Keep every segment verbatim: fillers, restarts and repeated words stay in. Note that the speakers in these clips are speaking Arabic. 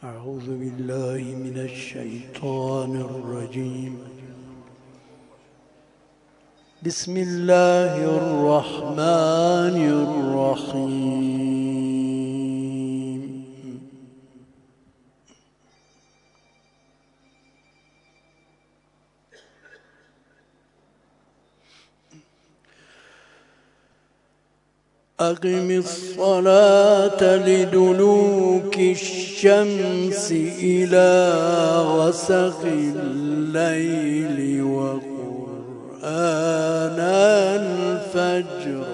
أعوذ بالله من الشيطان الرجيم. بسم الله الرحمن الرحيم. أقم الصلاة لدلوك الشمس إلى غسق الليل وقرآن الفجر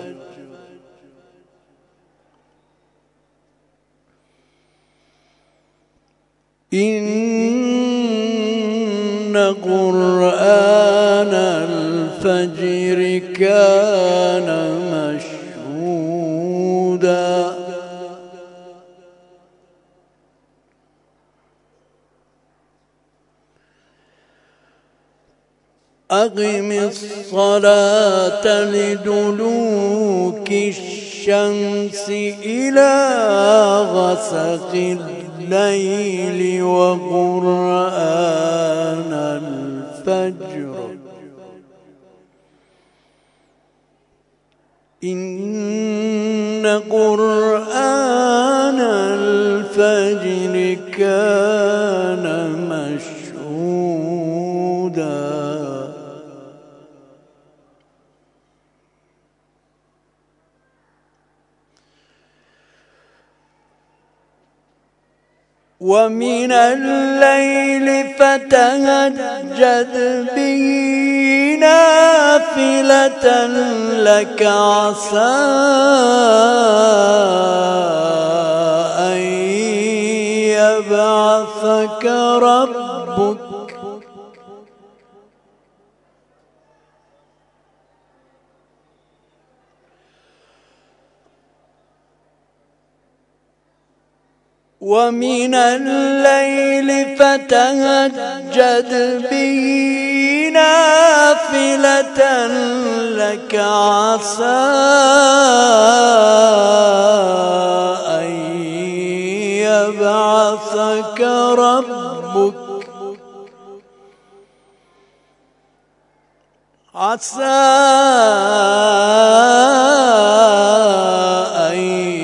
إن قرآن الفجر كان مشهودا. أقم الصلاة لدلوك الشمس إلى غسق الليل وقرآن الفجر إن قرآن الفجر كان مشهودا. ومن الليل فتهجد به نافلة لك عسى أن يبعثك ربك ومن الليل فتهجد به نافلة لك عسى أن يبعثك ربك عسى أن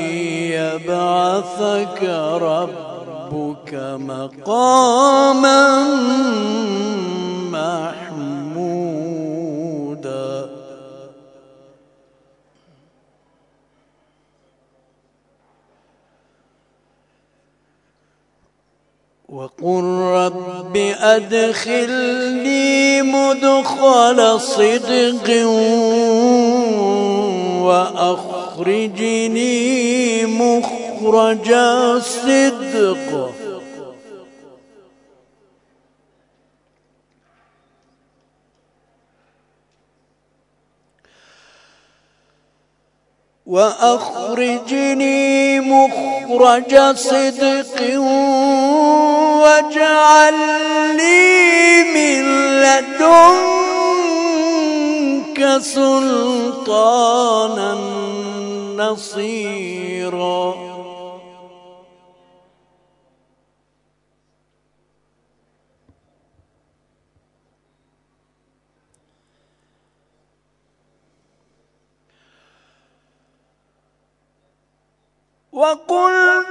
يبعثك ربك مقاما محمودا. وقل رب أدخلني مدخل صدق وأخرجني مخرج صدق وأخرجني مخرج صدق واجعل لي من لدنك سلطانا نصيرا. وقل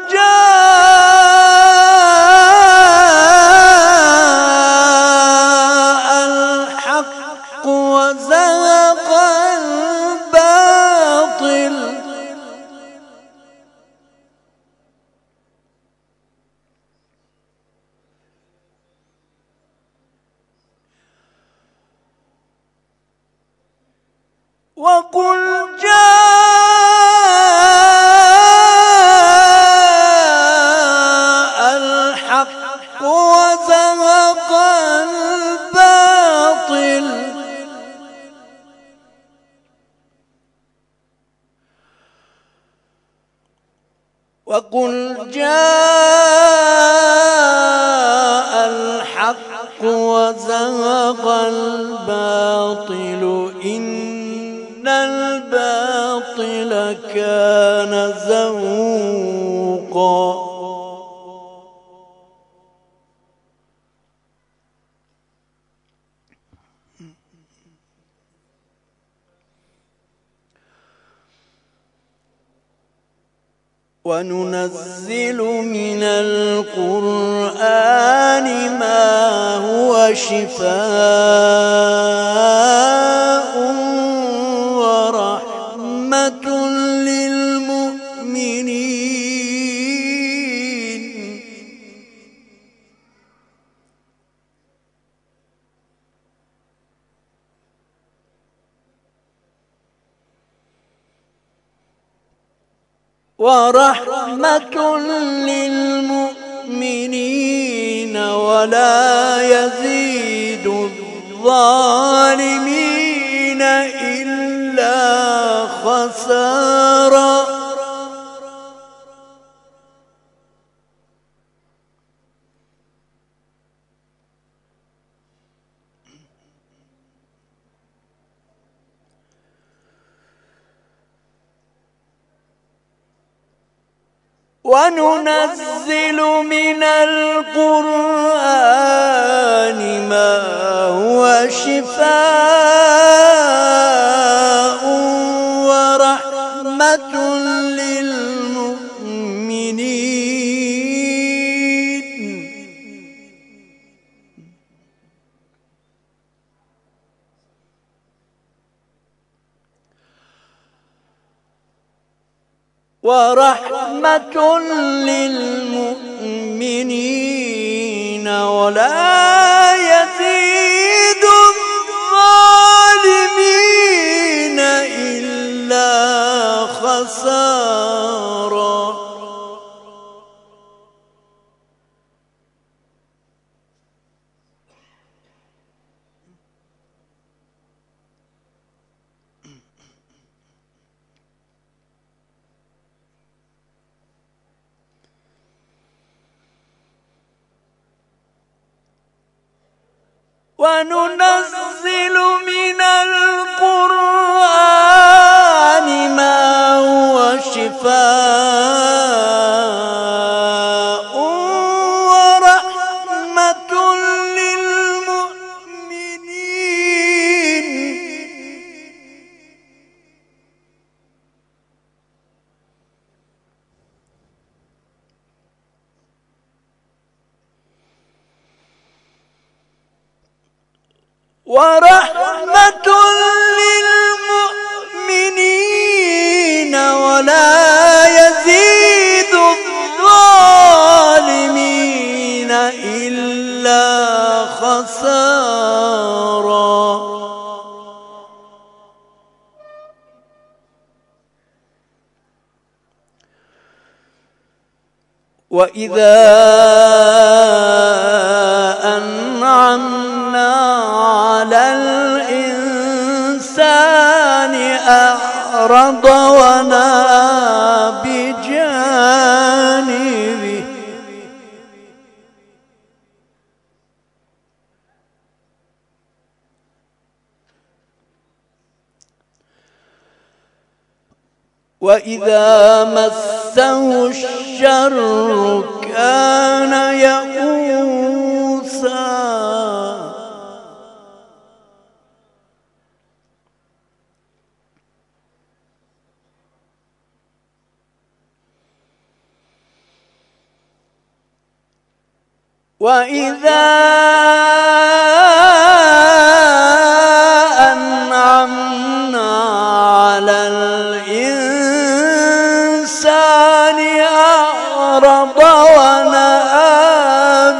جاء الحق وزهق الباطل وقل جاء الحق وزهق الباطل وقل جاء الحق وزهق الباطل إن الباطل كان زهوقا. وننزل من القرآن ما هو شفاء ورحمة للمؤمنين ورحمة للمؤمنين ولا يزيد الظالمين إلا خسارا وننزل من القرآن ما هو شفاء ورحمة للمؤمنين ورحمة للمؤمنين ولا يزيد الظالمين إلا خسارا وننزل من القرآن ما هو شفاء ورحمة للمؤمنين ورحمة للمؤمنين ولا يزيد الظالمين إلا خسارا وإذا أنعمنا على الإنسان أعرض ونأى بجانبه وإذا مسه الشر كان يئوسا وإذا أنعمنا على الإنسان أعرض ونأى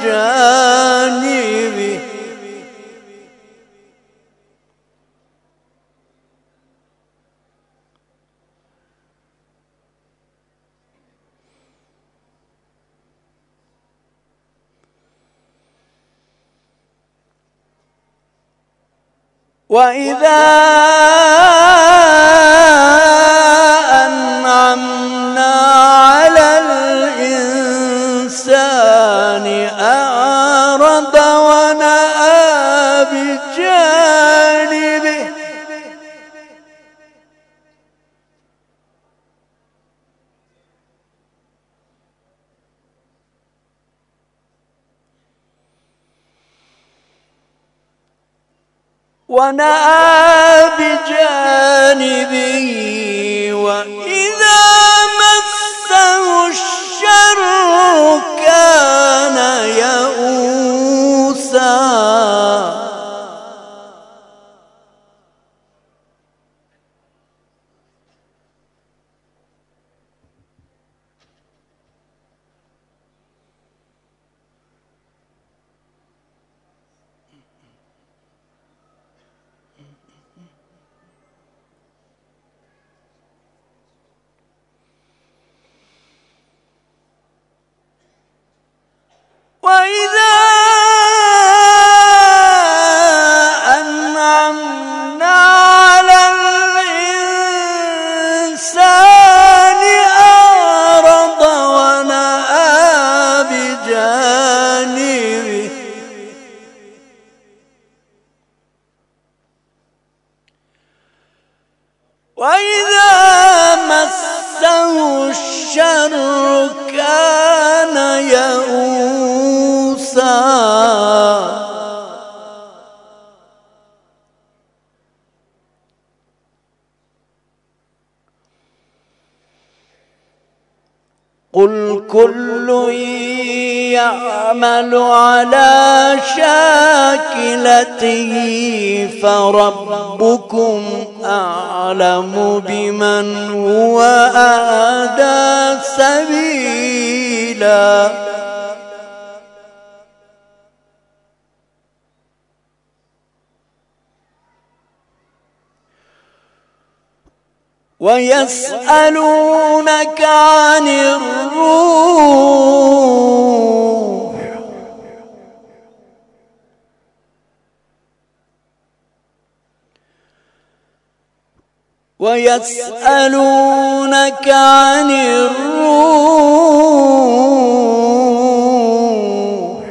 بجانبه وإذا أنعمنا على الإنسان أعرض ونأى بجانبه ونأى بجانبه وإذا مسه كل يعمل على شاكلته فربكم أعلم بمن هو أهدى سبيلا ويسألونك عن الروح ويسألونك عن الروح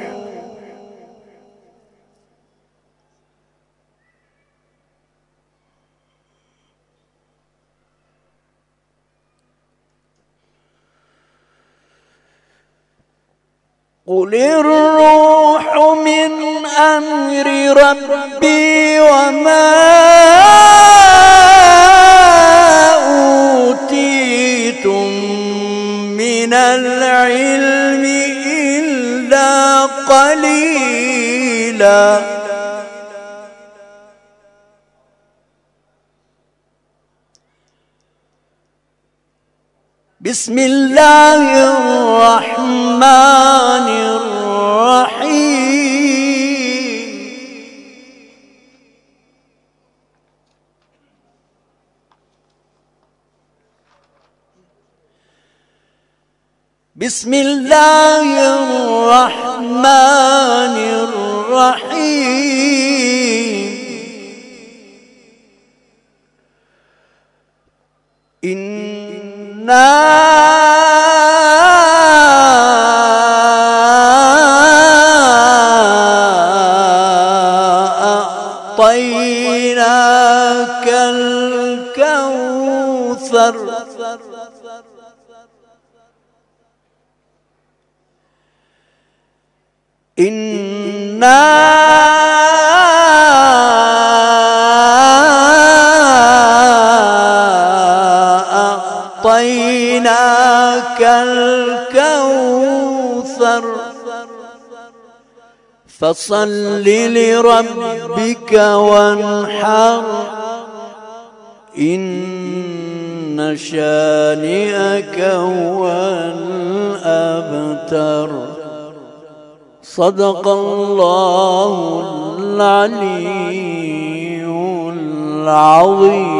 قل الروح من أمر ربي وما أوتيتم من العلم إلا قليلا بسم الله الرحمن الرحيم بسم الله الرحمن الرحيم إنا أعطيناك الكوثر إنا أعطيناك الكوثر فصل لربك وانحر إن شانئك هو الأبتر صدق الله العلي العظيم.